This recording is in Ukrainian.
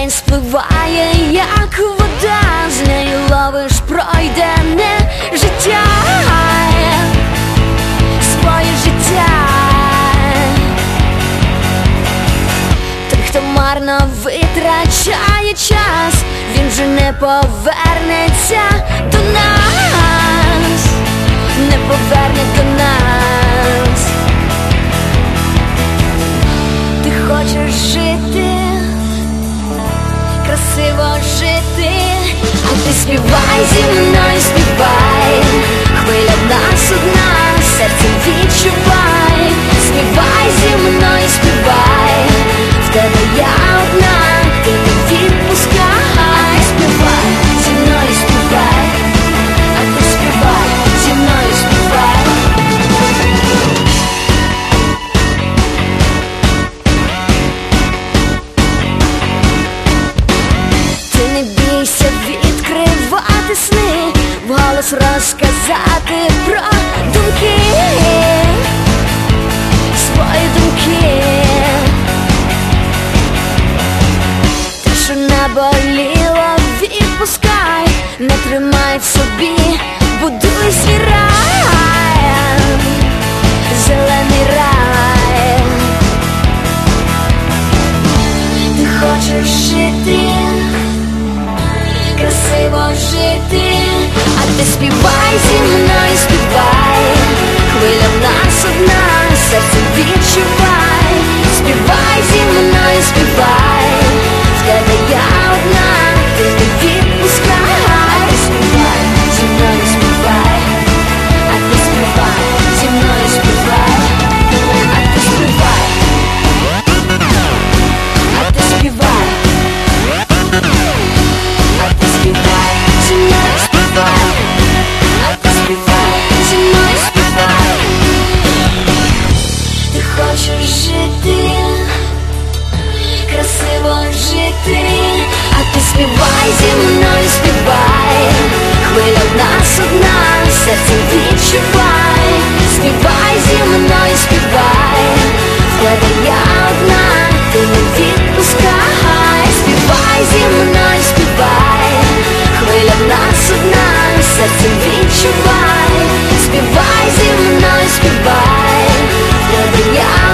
мною спливає, як вода, з нею ловиш пройдене життя, своє життя. Той, хто марно витрачає час, він вже не повернеться до нас, не поверне до нас. Ти хочеш жити, красиво жити, а ти співай зі мною, співай. Хвиля в нас одна, серцем відчувай. Співай зі мною, співай. В тебе я одна, ти не відпускай. Співай зі мною, співай. А ти співай зі мною, співай. Ти не бійся відкривати сни, вголос розказати про думки, свої думки. Те, що наболіло, відпускай, не тримай в собі, будуй свій рай, зелений рай. Ти хочеш жити, красиво жити, а ти співай зі мною, співай. Хвиля в нас одна, серцем відчувай. Співай зі мною, співай. В тебе я одна, ти не відпускай. Співай зі мною, співай. А ти співай зі мною, співай. А ти співай. А ти співай. А ти співай зі мною, співай. А ти співай зі мною, співай. Ти хочеш жити, красиво жити, а ти співай зі мною, співай. Хвиля в нас одна, серцем відчувай. Співай зі мною, співай. В тебе я одна, ти не відпускай. Співай зі мною, співай. Хвиля в нас одна, серцем відчувай. Співай зі мною, співай. В тебе я